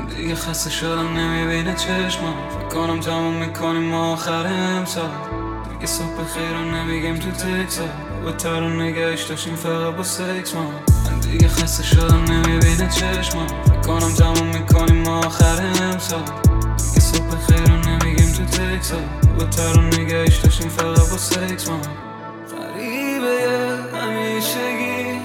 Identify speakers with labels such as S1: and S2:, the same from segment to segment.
S1: دیگه خسته شدم نمیبینه چشمم. فکر کنم تموم میکنیم آخر امسال. دیگه صبح خیر رو نمیگیم تو تکسا. با تر رو نگهش داشتیم فقط با سکس ما. من دیگه خسته شدم نمیبینه چشمم. فکر کنم تموم میکنیم آخر امسال. دیگه صبح خیر رو نمیگیم تو تکسا. با تر رو نگهش داشتیم فقط با سکس ما. غریبه همیشگی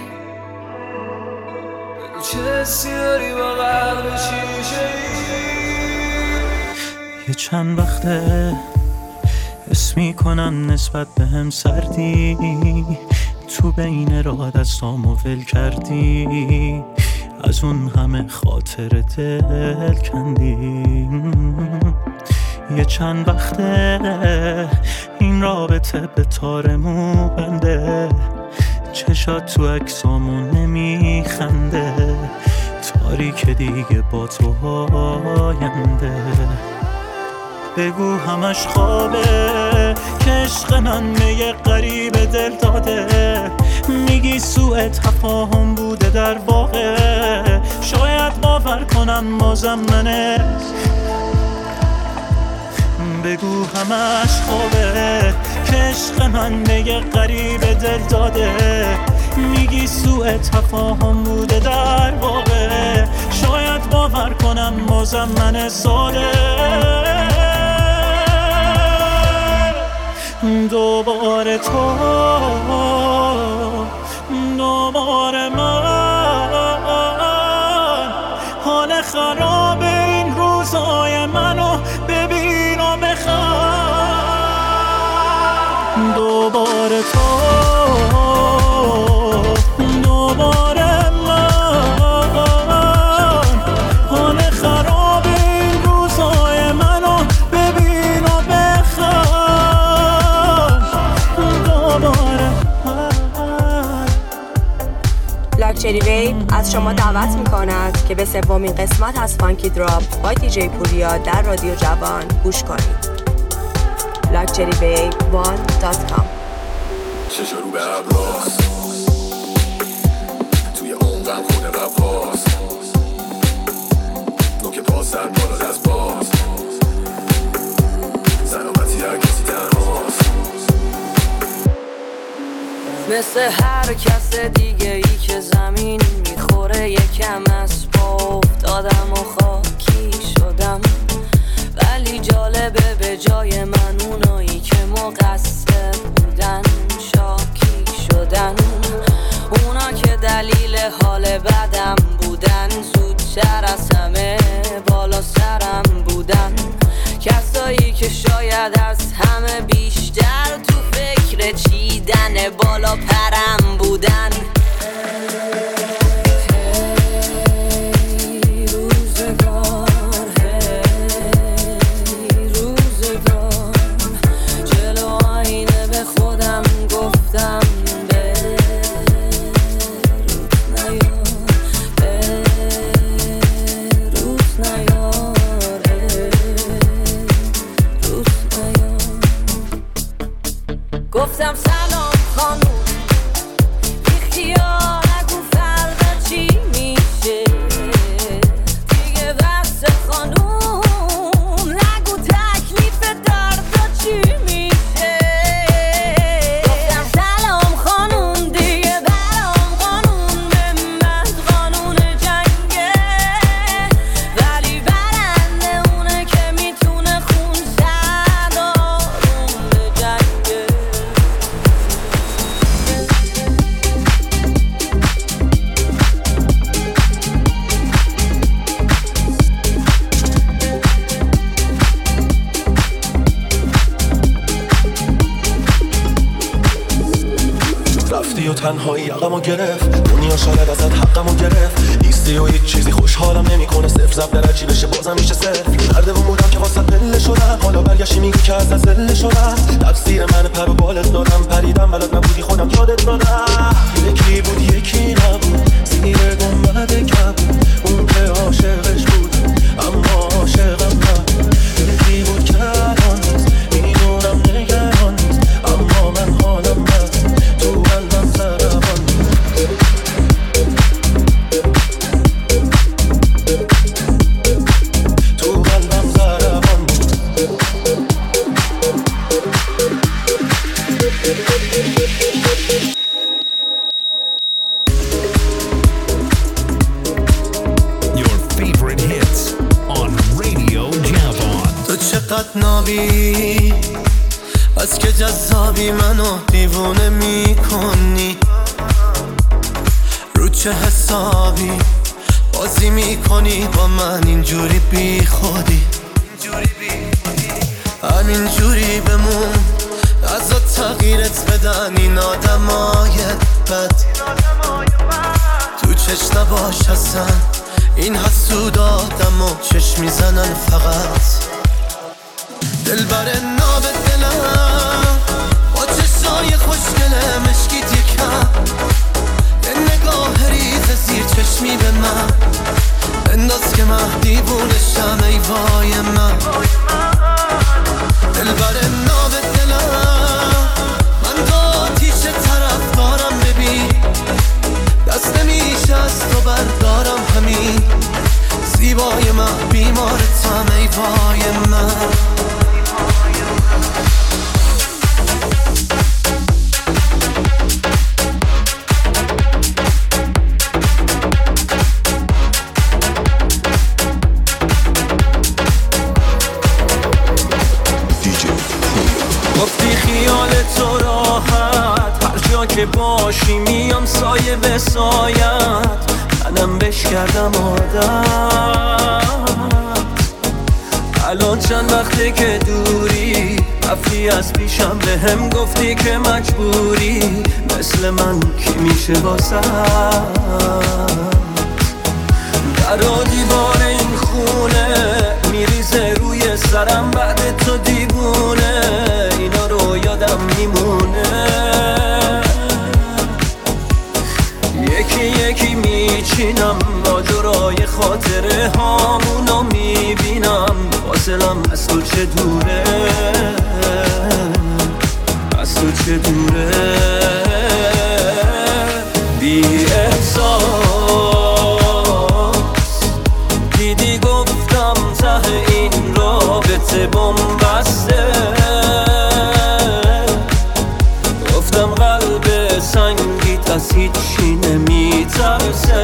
S1: چه سیاری با قلب شیشه‌ای.
S2: یه چند وقته حس میکنم نسبت به هم سردی. تو بین راه دستامو ول کردی. از اون همه خاطر دل کندی. یه چند وقته این رابطه به تارمو بنده. چشات تو عکسامو نمیخنده. تاریک دیگه با تو آینده. بگو همش خوابه که عشق من میه غریب دل داده. میگی سوء تفاهم بوده در واقع. شاید باور کنم بازم منه. بگو همش خوابه که عشق من میه غریب دل داده. میگی سوء تفاهم بوده در واقع. شاید باور کنم بازم من ساده. دوباره تو دوباره من. حال خراب این روزای منو ببین و بخواه. دوباره تو دوباره من. حال خراب این روزای منو ببین و بخواه. دوباره
S3: لاکچری ویو از شما دعوت می‌کند که به سومین قسمت از فانکی دراپ با دیجی پوریا در رادیو جوان گوش کنید. luxurybabe1.com.
S4: چشا رو به ابراز توی عمقم خونه قباز. نوک پاس در بالا دست باز. سلامتی هر کسی تنهاست.
S5: مثل هر کس دیگه ای که زمین میخوره یکم از پا افتادم و خاکی شدم. ولی جالبه به جای من اونایی که مقصر بودن شاکی شدن. اونا که دلیل حال بدم بودن زودتر از همه بالا سرم بودن. کسایی که شاید از همه بیشتر تو فکر چیدن بالا پرم بودن. گفتم سلام خانوم بیخیال نگو فردا چی میشه. دیگه بس خانوم نگو تکلیف دردا چی میشه. گفتم سلام خانوم دیگه برام قانون به من قانون جنگه. ولی برنده اونه که میتونه خون زد آروم به جنگه.
S4: رفتی و تنهایی یقمو گرفت. دنیا شاید ازت حقمو گرفت. نیستی و هیچ چیزی خوشحالم نمیکنه. صفر ضرب در چی بشه بازم میشه صفر. مرده و مودم که واسه پله شدم. حالا برگشتی میگی که از زله شدم. تقصیر من پر و بالت دادم. پریدم بلد نبودی خودم یادت دادم. یکی بود یکی نبود. زیر گنبد کبود. اون که عاشقش بود اما عاشقم نبود. یکی بود که الان نیست. میدونم نگران نیست اما من حالم بد. تو قلبم سربان نیست. چقدر نابی، از که جذابی منو دیوونه میکنی، رو چه حسابی بازی میکنی با من اینجوری بی خودی، همینجوری بمون ازت تغییرت بدن این آدمای بد، تو چشم نباش اصلا این حسود آدم و چشم میزنن فقط، دل بر ناب دلم با چشای خوشگله مشکیت یکم، یه نگاه ریز زیر چشمی به من انداز که من دیوونشم ای وای من، دل بر ناب دلم من دا آتیش طرف دارم ببین، دست نمیشه از تو بردارم همین، زیبای من بیمارتم ای وای من.
S2: گفتی خیال تو راحت هر جا که باشی میام سایه به سایت، منم بش کردم عادت، الان چند وقته که دوری رفتی از پیشم به هم گفتی که مجبوری، مثل من کی میشه واسه در و دیوار این خونه میریزه روی سرم بعد تو دیوونه، اینا رو یادم میمونه، یکی یکی میچینم ماجرای خاطره هامونو میبینم، فاصلم از تو چه دوره، از تو چه دوره، بی احساس دیدی گفتم ته این رابطه بنبسته، گفتم قلب سنگیت از هیچی نمیترسه،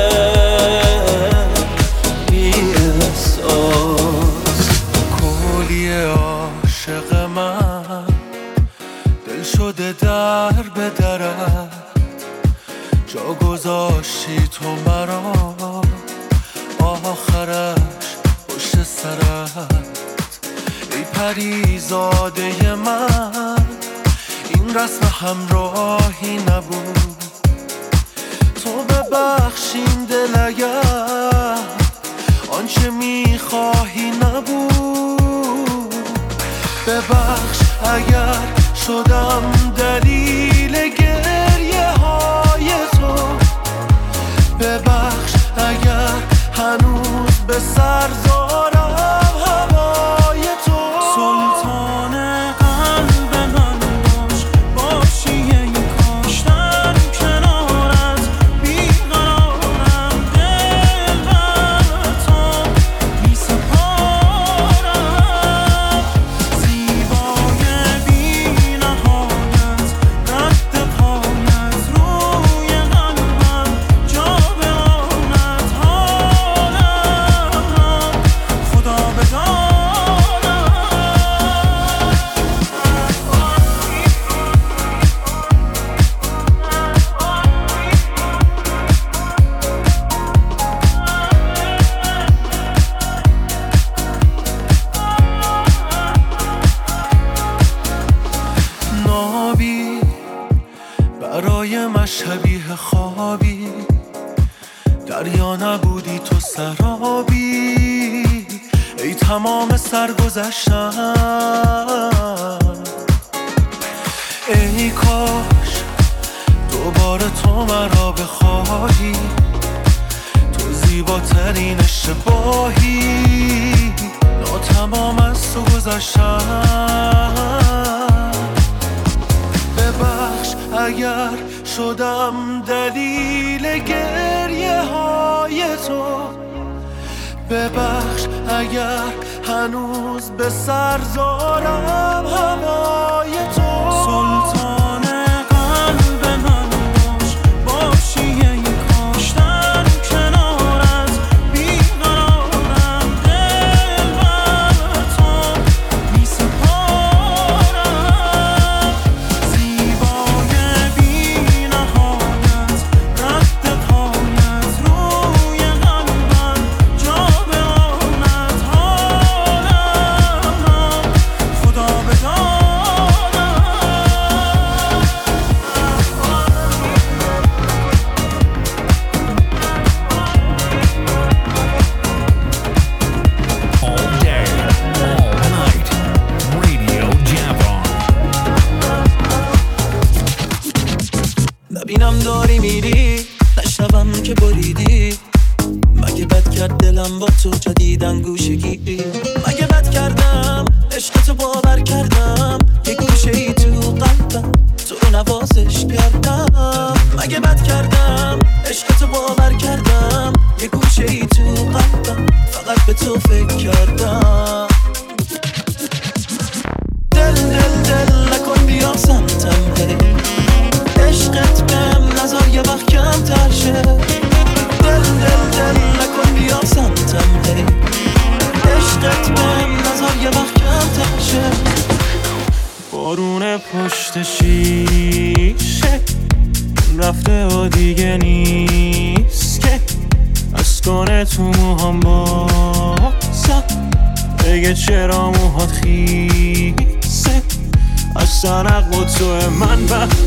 S2: بی احساس
S4: کلی عاشق من دل شده در به درت، جا گذاشتی تو مرا آخرش پشت سرت، ای پریزاده من این رسم همراهی نبود، تو ببخشین دل اگر آنچه میخواهی نبود، ببخش اگر شدم دلیل گریه های تو، ببخش اگر هنوز به سر دارم هوای تو،
S2: سلطان قلب من باش، باشی این کاشتن کنارت، بیقرارم دل بر تو میسپارم، زیبای بی نهایت رد پایت روی قلبم جا بماند، حالم خدا بدانم.
S4: نابی برای من شبیه خوابی، دریا نبودی تو سرابی، ای تمام سرگذشتم، ای کاش دوباره تو مرا بخواهی، تو زیباترین اشتباهی، ناتمام از تو گذشتم، ببخش اگر شدم دلیل گریه های تو، ببخش اگر هنوز به سر دارم هوای تو،
S2: سلطان قلب من باش، باشی این کاشتن کنارت، بیقرارم دل بر تو
S4: ببینم داری میری نشنوم که بریدی. مگه بد کرد دلم با تو جدیدن گوشه گیری؟ مگه بد کردم عشق تو باور کردم یه گوشه ای تو قلبم تو رو نوازش کردم؟ مگه بد کردم عشق تو باور کردم یه گوشه ای تو قلبم فقط به تو فکر کردم؟ دل دل دل نکن بیا سمتم هی، عشقت بهم نذار یه وقت کم تر شه. دل دل دل نکن بیا سمتم هی، عشقت بهم نذار یه وقت کم تر شه.
S2: بارون پشت شیشه رفته و دیگه نیست که از کنه تو موهام بازم بگه چرا موهات خیسه. از سرق و تو من وقت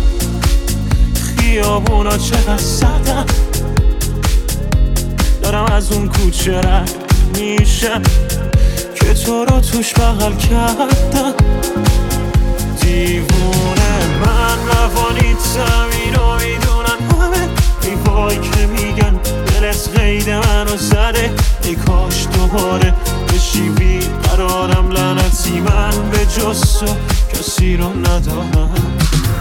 S2: خیابونا چقدر سردم، دارم از اون کوچه رد میشم که تو رو توش بغل کردم. دیوونه من روانیتم اینو میدونن همه، ای وای که میگن دلت قید منو زده. ای کاش دوباره بشی بی قرارم لعنتی، من به جز تو کسی رو ندارم.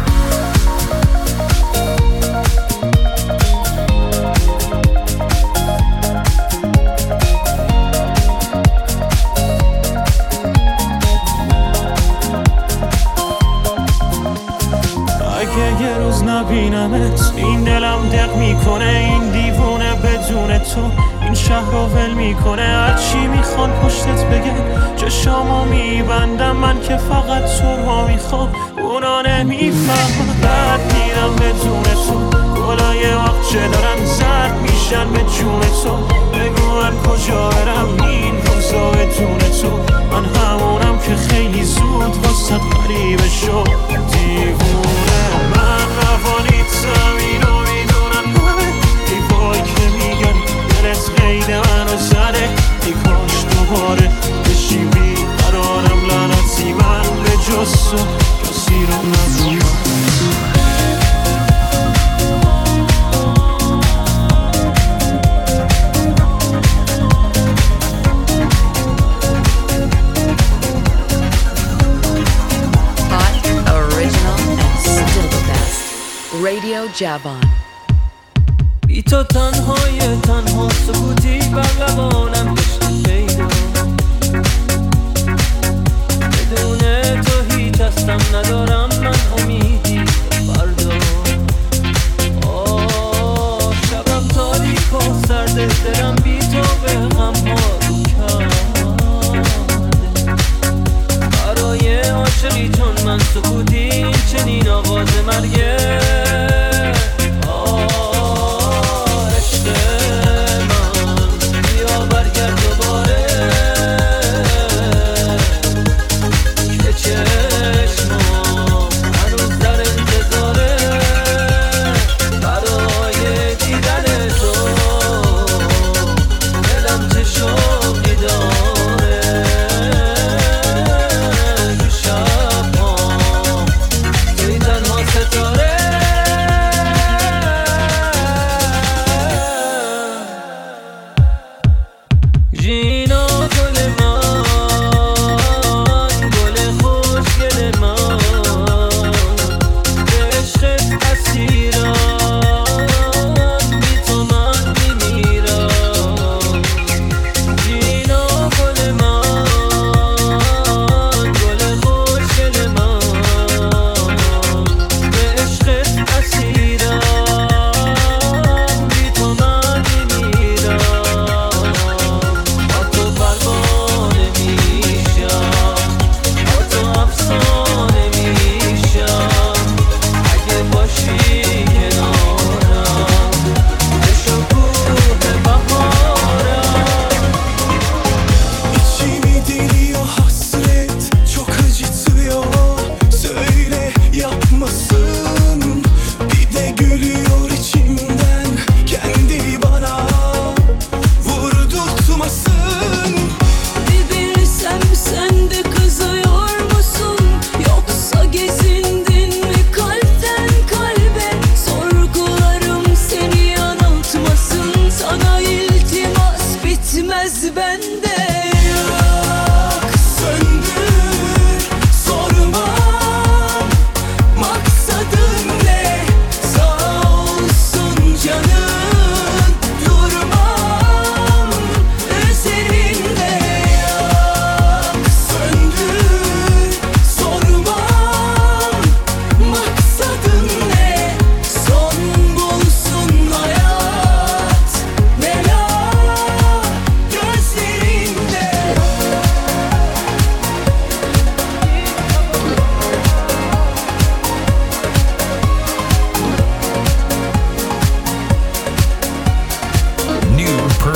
S2: اگه یه روز نبینمت این دلم دق میکنه، این دیوونه بدون تو این شهر رو ول میکنه. هرچی میخوان پشتت بگن چشامو میبندم، من که فقط تو رو میخوام اونا نمیفهمن. بعد میرم بدون تو گلای وقت چه دارن زرد میشن به جون تو. بگو من کجا برم این روزا بدون تو، من همونم که خیلی زود واسه غریبه شد. دیوونه من روانیتم اینو میدونن همه، ای وای که میگن دلت قید منو زده. ای کاش دوباره بشی بی قرارم لعنتی، من به جز تو کسی رو ندارم.
S5: رادیو جوان.
S6: بی تو تنها سکوتی بر لبانم داشتی پیدا، بدون تو هیچ هستم ندارم من امیدی فردا. شبم تاریک و سرده دلم بی تو به غم ها رو کرده. برای عاشقی چون من سکوتی چنین آواز مرگه. چشمام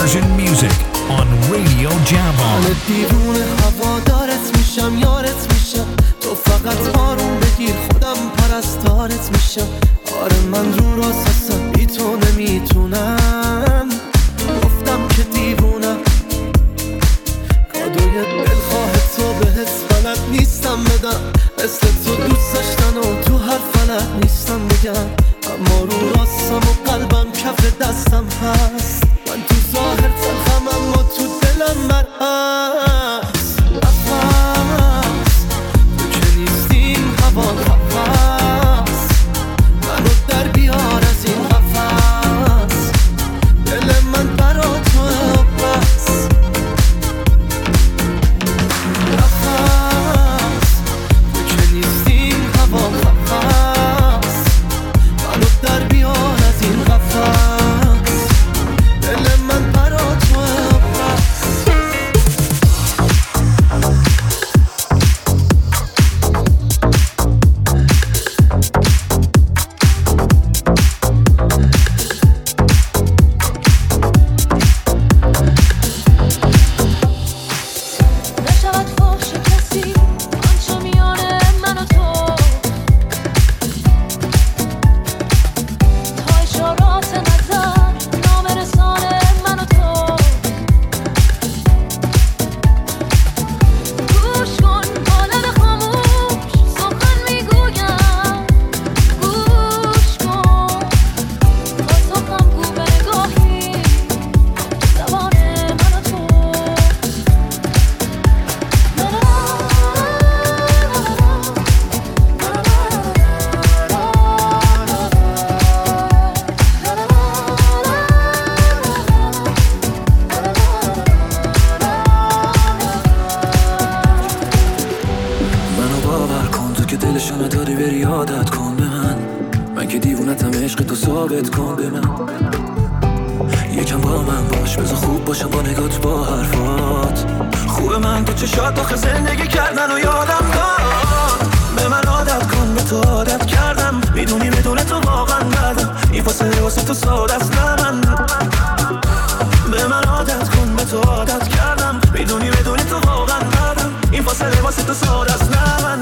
S7: Persian music on Radio Javan.
S6: من دیوونه هوادارت میشم، یارت میشم، تو فقط آروم بگیر خودم پرستارت میشم. آره من رو راست هستم، بی تو نمیتونم. گفتم که دیوونم، کادوی دلخواه تو بهت بلد نیستم بدم. مثل تو دوست داشتن و تو هر فلک نیستم بگم. اما رو راستم و قلبم کف دستم هست. من تو ظاهر تلخم اما تو دلم مرهست. نفس تو که نیستیم هوا نفس، منو در بیار از این قفس. دل من برا تو بس. نفس تو که نیستیم هوا نفس، منو در بیار از این قفس. دل من برا تو بس.
S5: نشود فاش کسی آنچه میان من و تو، تا اشارات نظر نامرسان من و تو. گوش کن با لب خاموش سخن میگویم. گوش کن پاسخم گو به نگاهی زبان من و تو.
S4: منو باور کن تو که دلشو نداری بری عادت کن به من که دیوونتم عشق تو ثابت کن به من. یکم با من باش بذار خوب باشم با نگات با حرفات. خوبه من تو چشات آخه زندگی کردن و یادم داد. به من عادت کن به تو عادت کردم، میدونی بدون تو واقعا ندم. این فاصله واسه تو ساده است نه من. به من عادت کن به تو عادت کردم، میدونی بدون تو واقعا ندم. این فاصله واسه تو ساده است نه من.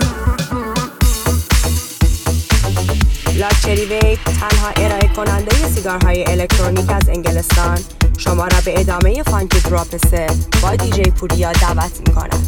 S3: لاکچری ویپ تنها ارائه کننده سیگارهای الکترونیک از انگلستان شما را به ادامه فانکی دراپ 3 با دیجی پوریا دعوت می‌کند.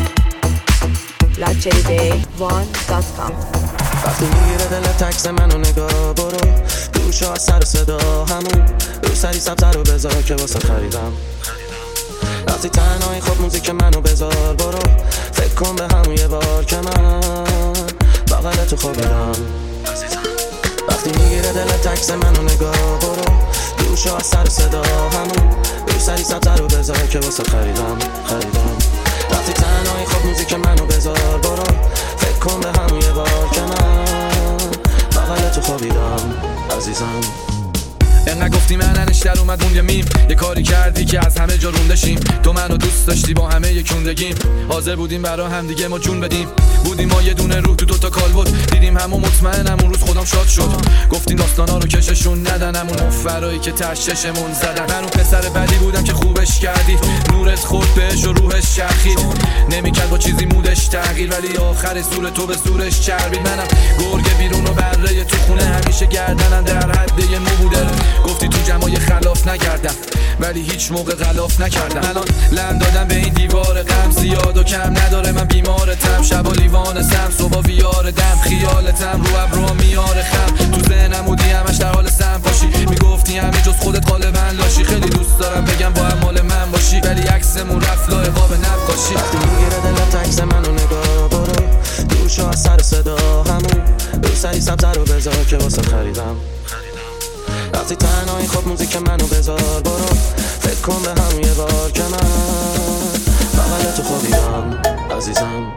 S3: لاکچریویپ1.com.
S4: وقتی میگیره دل تکس منو نگاه برو، دوشا از سر صدا همون رو سری سبتر رو بذار که واسه خریدم. وقتی تنهایی خب موزیک منو بذار برو، فکر کن به همون یه بار که من بغل تو خوابیدم. وقتی میگیره دل تکس منو نگاه برو، دوشا از سر صدا همون رو سری سبتر رو بذار که واسه خریدم. وقتی تنهایی خب موزیک منو بذار برو، فکر کن به همون یه بار که من بغل تو خوابیدم عزیزم.
S8: انقدر گفتی مننش در اومد اون یه میم، یه کاری کردی که از همه جا روندشیم. تو منو دوست داشتی با همه یکوندگیم، حاضر بودیم برا هم دیگه ما جون بدیم. بودیم ما یه دونه روح تو دوتا کالبد، دیدیم همو مطمئنم اون روز خودم شاد شد. گفتیم داستانا رو کششون ندن، همون افرایی که تششمون زدن. من اون پسر بدی بودم که خوبش کردی، نورت خورد بهش و روحش چرخید. نمیکرد با چیزی مودش تغییر، ولی آخر سور تو به سورش چربید. منم گرگ بیرون و بره تو خونه، همیشه گردنم در حد یه مو بوده. گفتی تو جمعای خلاف نکردم، ولی هیچ موقع غلاف نکردم. الان لم دادم به این دیوار غم، زیاد و کم نداره من بیمارتم. شبا لیوانسم صبح ویار دم، خیالتم رو ابرو میاره خم. تو ذهنم بودی همش در حال سم باشی، میگفتی همه جز خودت غالبا لاشی. خیلی دوست دارم بگم با هم مال من باشی، ولی عکسمون رفت لای قاب نقاشی.
S4: وقتی میگیره دل تکس منو نگاه برو، دوشا از سر صدا همون رو سری سبتر رو بذار که واسه خریدم. وقتی تنهایی خب موزیک منو بذار برو، فکر کن به همون یه بار که من بغل تو خوابیدم عزیزم.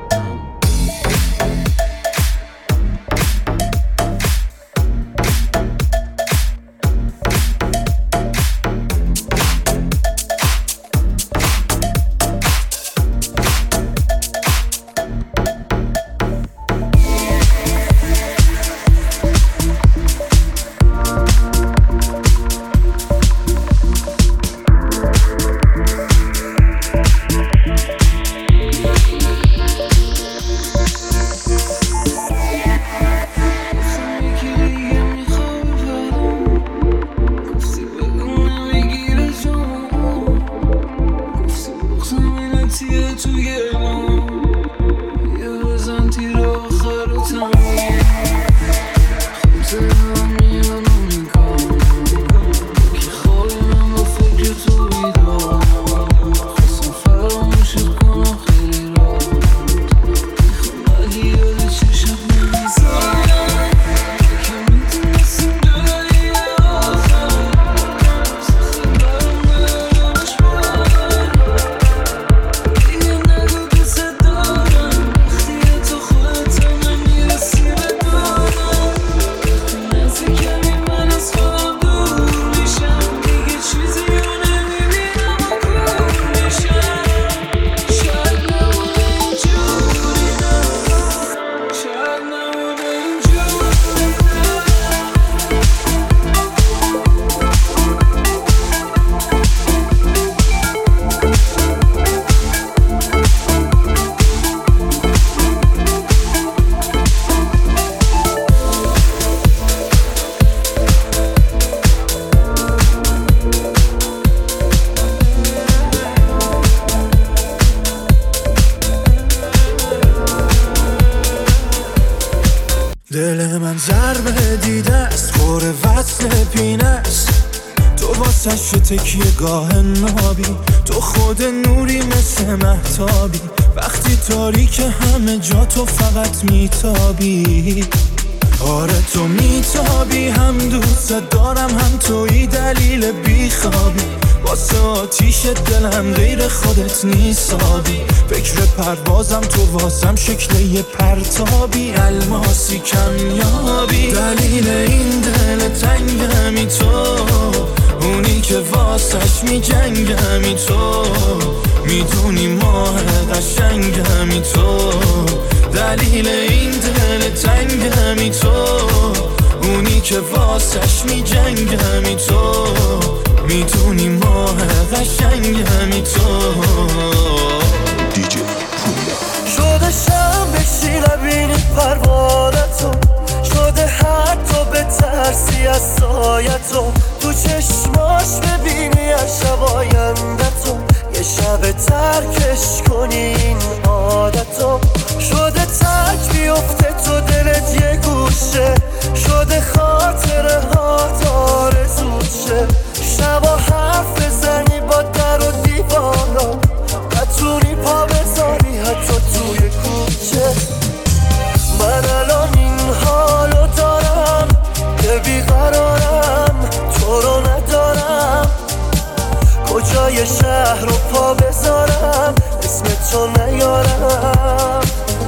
S2: آتش تکیه گاه نابی، تو خود نوری مثل مهتابی، وقتی تاریک همه جا تو فقط میتابی. آره تو میتابی، هم دوست دارم هم توی دلیل بیخوابی، واسه آتیش دلم غیر خودت نیسابی. فکر پروازم تو واسم شکل یه پرتابی، الماسی کمیابی. دلیل این دل تنگمی تو، اونی که واسش میجنگمی تو، میدونی ماه قشنگمی تو. دلیل این دل تنگمی تو، اونی که واسش میجنگمی تو، میدونی ماه قشنگمی تو.
S4: دیجی پوریا
S6: شده شم بشی نبینی پروانتو، شده حتی به ترسی از سایتو، تو چشماش ببینی از شب آیندتو، یه شب ترکش کنی این عادتو. شده ترک بیفته تو دلت یه گوشه، شده خاطره ها آرزوت شه، شبا حرف بزنی با در و دیوارا، بتونی پا بذاری حتی توی کوچه. من الان این حالو دارم که بیقرارم، تو رو ندارم، کجای شهر رو پا بذارم اسم تو نیارم.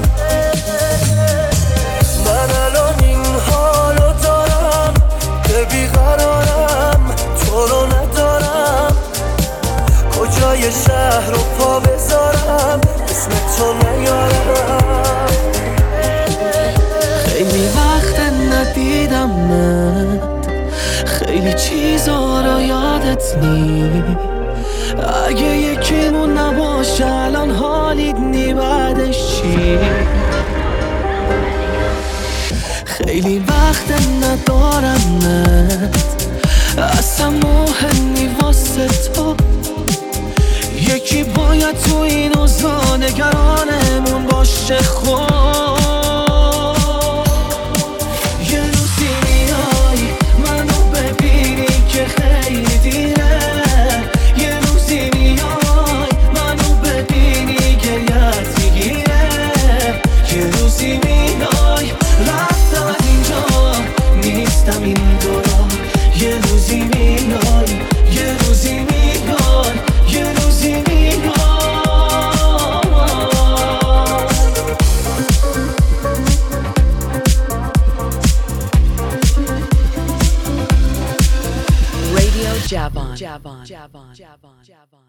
S6: من الان این حالو دارم که بیقرارم، تو رو ندارم، کجای شهر رو پا بذارم اسم تو نیارم. خیلی وقت ندیدمت، خیلی چیزا رو یادت نی، اگه یکیمون نباشه الان حالیت نی بعدش چی؟ خیلی وقت ندارمت، اصلا مهم نی واسه تو، یکی باید تو این اوضاع نگرانمون باشه. خود یه روزی میای منو ببینی که خیلی دیره، یه روزی میای منو ببینی گریت میگیره، یه روزی میای رفتم از اینجا نیستم این دورا، یه روزی میای، یه روزی میای، یه روزی میای.
S3: Radio Javon.